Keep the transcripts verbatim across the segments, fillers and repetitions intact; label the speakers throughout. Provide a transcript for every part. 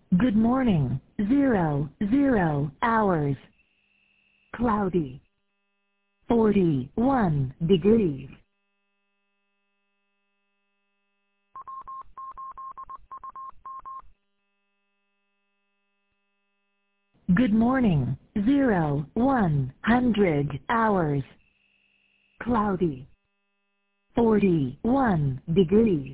Speaker 1: Good morning. Zero, zero hours. Cloudy. forty-one degrees. Good morning. Zero, one hundred hours. Cloudy. forty-one degrees.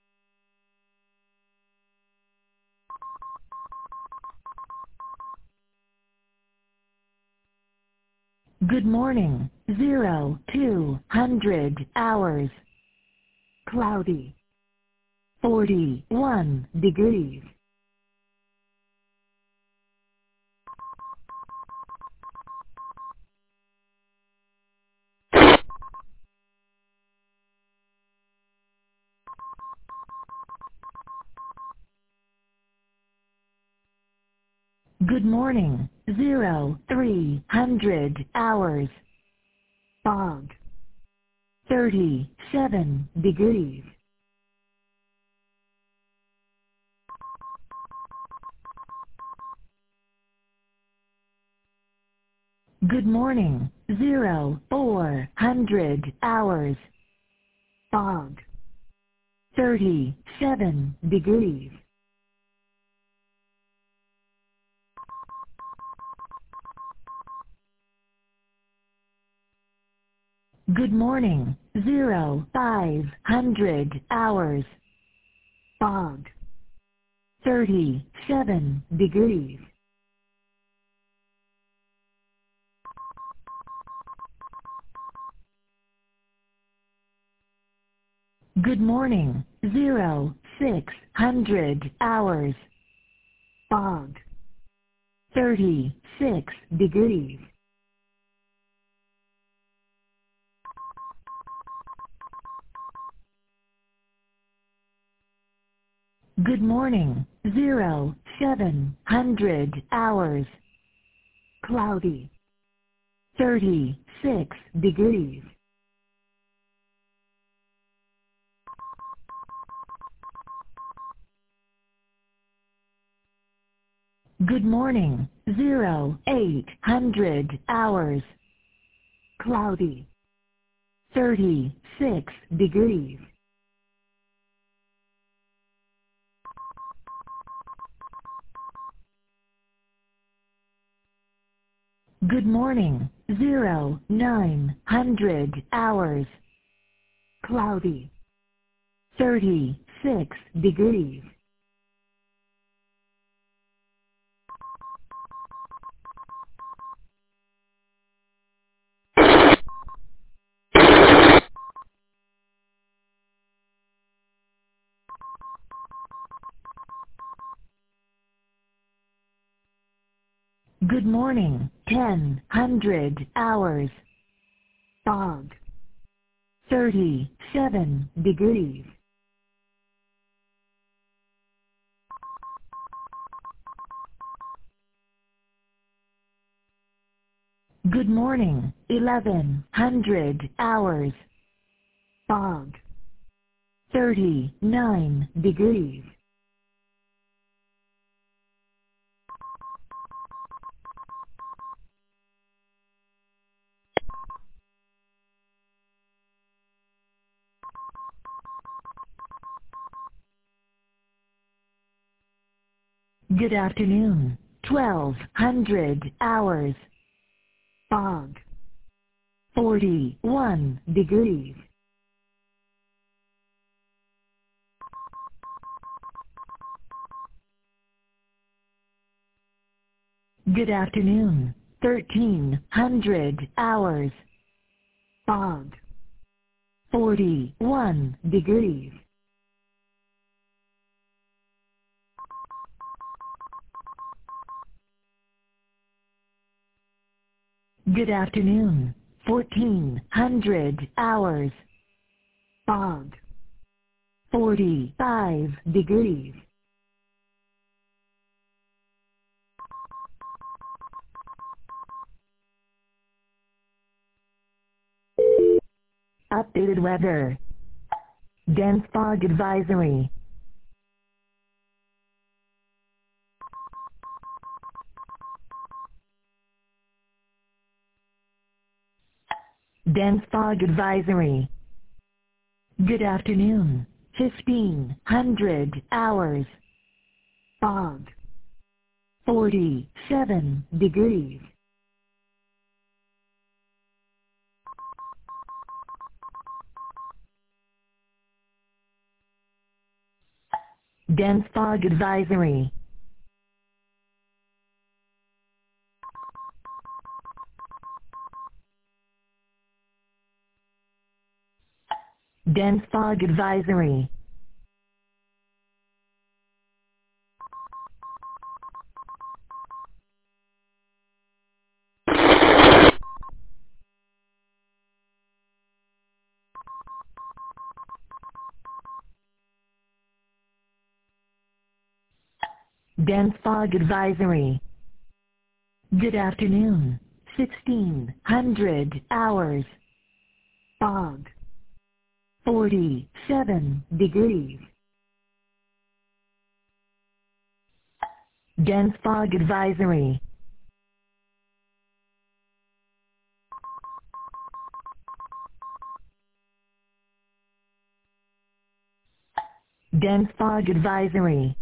Speaker 1: Good morning. Zero, two hundred hours. Cloudy. forty-one degrees. Good morning. Zero, three hundred hours. Fog. thirty-seven degrees. Good morning. Zero, four hundred hours. Fog. thirty-seven degrees. Good morning. Zero, five hundred hours. Fog. thirty-seven degrees. Good morning. Zero, six hundred hours. Fog. thirty-six degrees. Good morning. Zero, seven hundred hours. Cloudy. thirty-six degrees. Good morning. Zero, eight hundred hours. Cloudy. thirty-six degrees. Good morning. Zero, nine hundred hours. Cloudy. thirty-six degrees. Good morning. Ten hundred hours. Fog. thirty-seven degrees. Good morning. Eleven hundred hours. Fog. thirty-nine degrees. Good afternoon. Twelve hundred hours. Fog. forty-one degrees. Good afternoon. Thirteen hundred hours. Fog. forty-one degrees. Good afternoon. Fourteen hundred hours. Fog. Forty-five degrees. Updated weather. Dense fog advisory. Dense fog advisory. Good afternoon. fifteen hundred hours. Fog. forty-seven degrees. Dense fog advisory. Dense fog advisory. Dense fog advisory. Good afternoon. sixteen hundred hours. Fog. forty-seven degrees. Dense fog advisory. Dense fog advisory.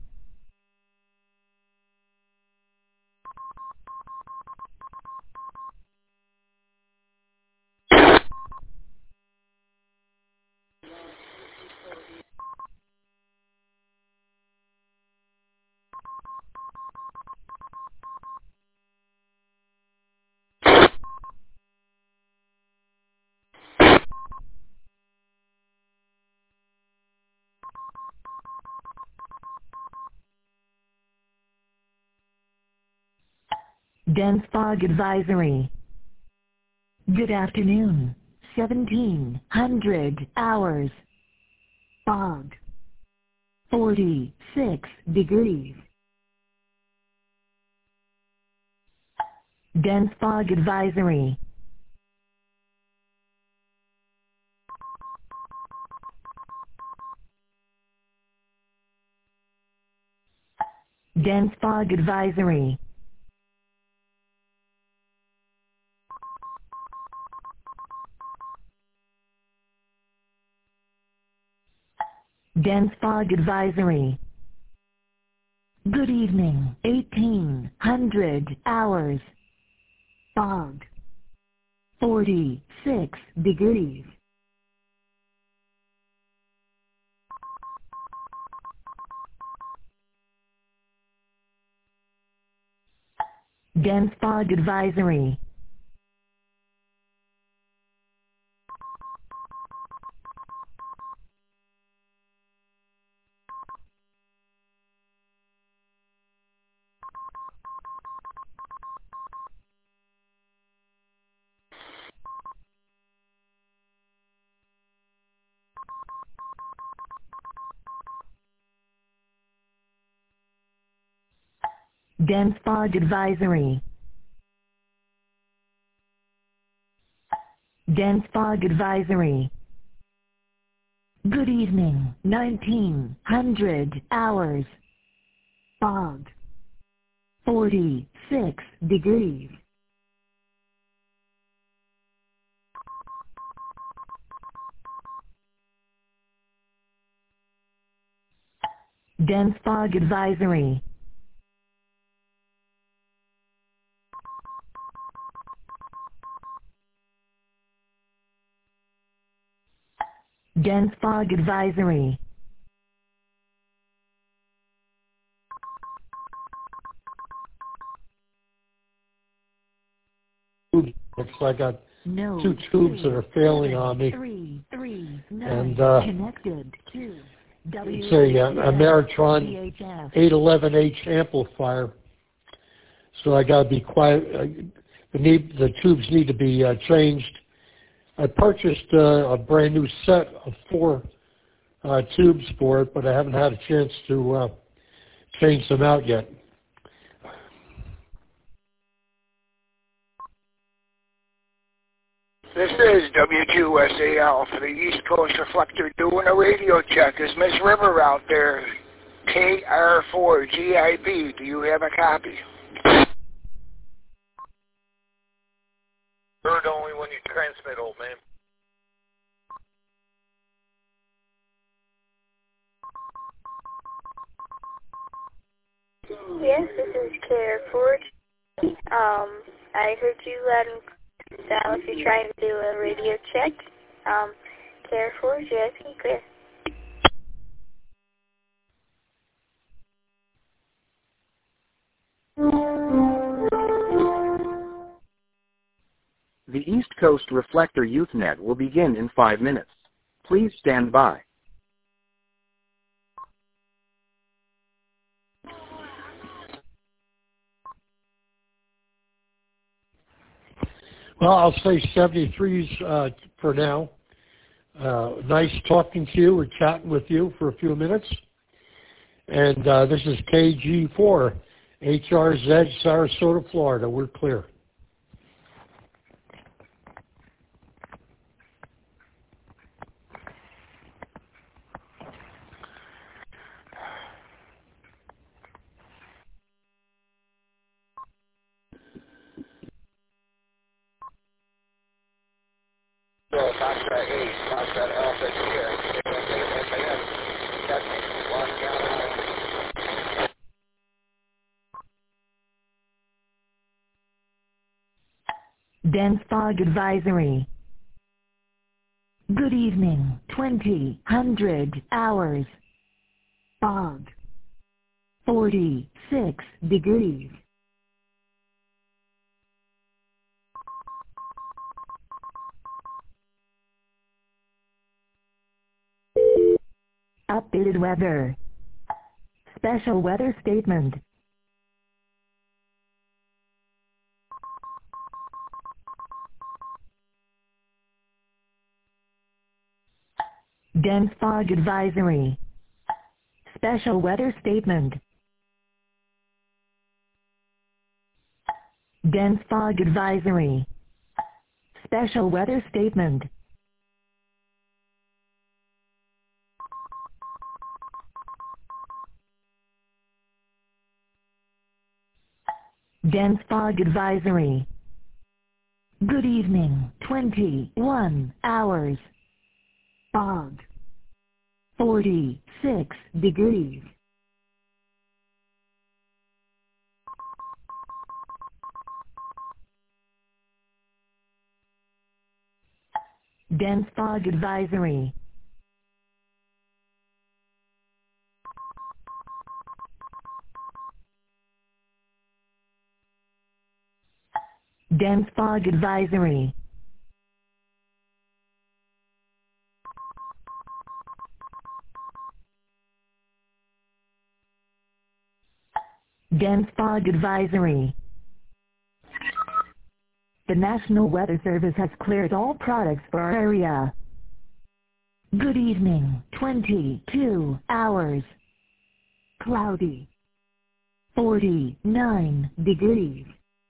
Speaker 1: Dense fog advisory. Good afternoon. seventeen hundred hours. Fog. forty-six degrees. Dense fog advisory. Dense fog advisory. Dense fog advisory. Good evening. eighteen hundred hours. Fog. forty-six degrees. Dense fog advisory. Dense fog advisory. Dense fog advisory. Good evening. nineteen hundred hours. Fog. forty-six degrees. Dense fog advisory. Dense fog advisory.
Speaker 2: Looks like I got
Speaker 1: No,
Speaker 2: two tubes
Speaker 1: two,
Speaker 2: that are failing
Speaker 1: seven,
Speaker 2: on me.
Speaker 1: Three, three, nine,
Speaker 2: and uh,
Speaker 1: connected to
Speaker 2: it's a, uh, a Maritron eight eleven H amplifier. So I got to be quiet. Uh, the, need, the tubes need to be uh, changed. I purchased uh, a brand new set of four uh, tubes for it, but I haven't had a chance to uh, change them out yet.
Speaker 3: This is W Q S A L for the East Coast Reflector doing a radio check. Is Miss River out there? K R four G I B. Do you have a copy? Heard only
Speaker 4: when you transmit, old man.
Speaker 5: Yes, this is Care Ford. Um, I heard you loud and clear. Now, if you're trying to do a radio check, um, Care Ford, yes, be clear.
Speaker 6: The East Coast Reflector YouthNet will begin in five minutes. Please stand by.
Speaker 2: Well, I'll say seventy-threes uh, for now. Uh, nice talking to you or chatting with you for a few minutes. And uh, this is K G four, H R Z, Sarasota, Florida. We're clear.
Speaker 4: Foxtrot eight, Foxtrot Alpha here.
Speaker 1: Dense fog advisory. Good evening, twenty, hundred hours. Fog. forty-six degrees. Updated weather. Special weather statement. Dense fog advisory. Special weather statement. Dense fog advisory. Special weather statement. Dense fog advisory. Good evening, twenty-one hours. Fog. forty-six degrees. Dense fog advisory. Dense fog advisory. Dense fog advisory. The National Weather Service has cleared all products for our area. Good evening, twenty-two hours. Cloudy. forty-nine degrees.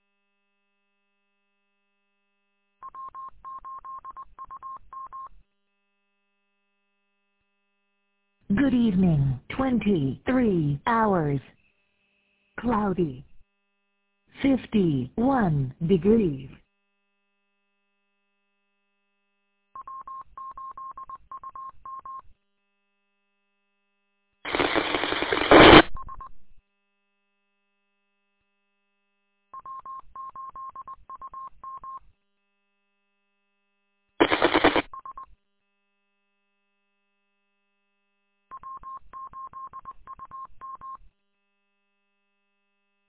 Speaker 1: Good evening, twenty-three hours. Cloudy. fifty-one degrees.